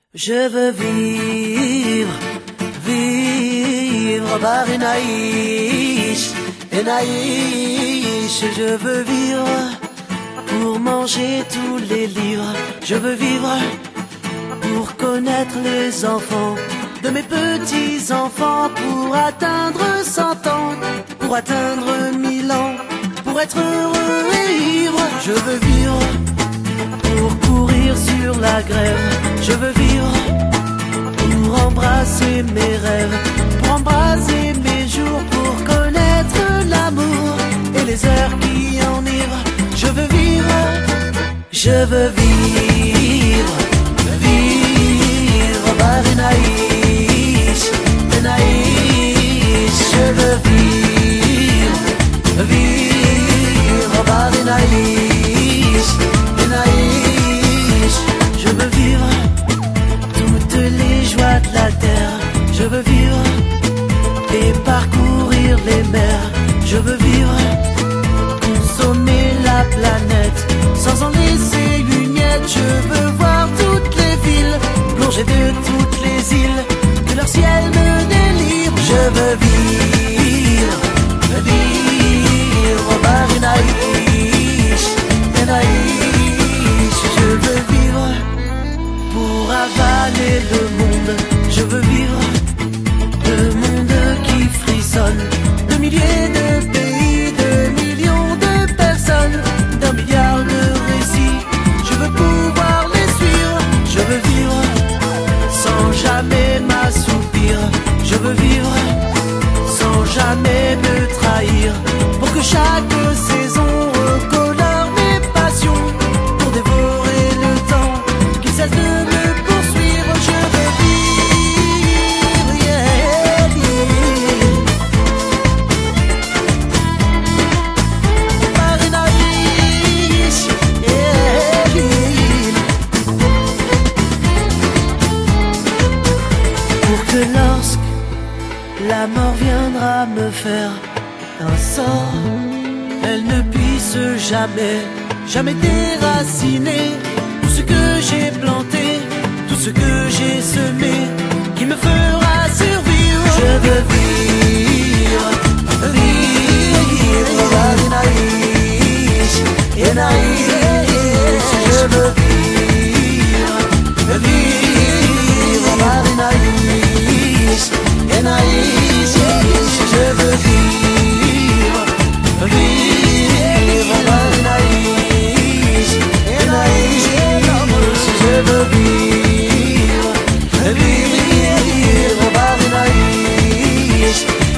Je veux vivre, vivre par Enaïs, Enaïs. Je veux vivre pour manger tous les livres. Je veux vivre pour connaître les enfants de mes petits-enfants, pour atteindre 100 ans, pour atteindre 1000 ans, pour être heureux et ivre. Je veux vivre pour courir sur la grève. Je veux vivre pour embrasser mes rêves, pour embrasser mes jours, pour connaître l'amour et les heures qui enivrent. Je veux vivre, je veux vivre, vivre par Enaïs, Enaïs. Je veux vivre, vivre par Enaïs, Enaïs. Je veux vivre toutes les joies de la terre. Je veux vivre et parcourir les mers. Je veux vivre, consommer la planète sans en laisser une miette. Je veux voir toutes les villes, plonger de toutes les îles, que leur ciel me délivre. Je veux vivre, vivre par Enaïs, Enaïs. Je veux vivre pour avaler le monde. Je veux vivre le monde qui frissonne, de milliers de pays, de millions de personnes, d'un milliard de récits. Je veux pouvoir les suivre. Je veux vivre sans jamais m'assoupir. Je veux vivre sans jamais me trahir, pour que chaque saison recolore mes passions, pour dévorer le temps qui cesse de me poursuivre. Je veux vivre, yeah, yeah. Par Enaïs, yeah, yeah. Pour que lorsque la mort viendra me faire un sort, elle ne puisse jamais, jamais déraciner tout ce que j'ai planté, tout ce que j'ai semé, qui me fera survivre. Je veux vivre, vivre par Enaïs, Enaïs. Je veux vivre, vivre par Enaïs, Enaïs. Je veux vivre, vivre par Enaïs, Enaïs. Je veux vivre, vivre par Enaïs,